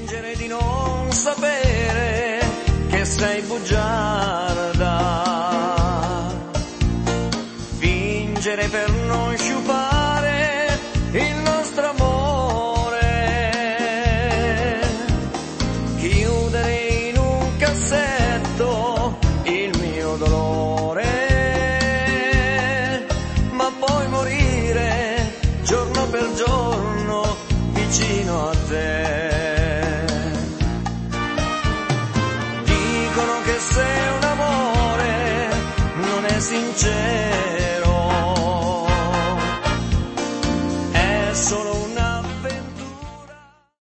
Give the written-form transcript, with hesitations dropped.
Fingere di non sapere che sei bugiarda, fingere per non sciupare il nostro amore, chiudere in un cassetto il mio dolore, ma poi morire giorno per giorno vicino a te. Dicono che se un amore non è sincero